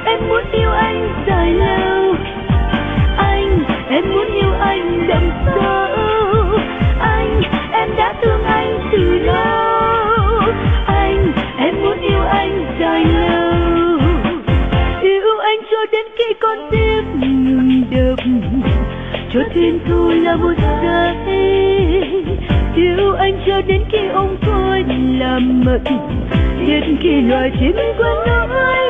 em muốn yêu anh dài lâu. Anh, em muốn yêu anh đậm sâu. Anh, em đã thương anh từ lâu. Anh, em muốn yêu anh dài lâu. Yêu anh cho đến khi con tim ngừng đập, cho thiên thu là một giây. Yêu anh cho đến khi ông thôi làm mật, đến khi loài chim quên nói.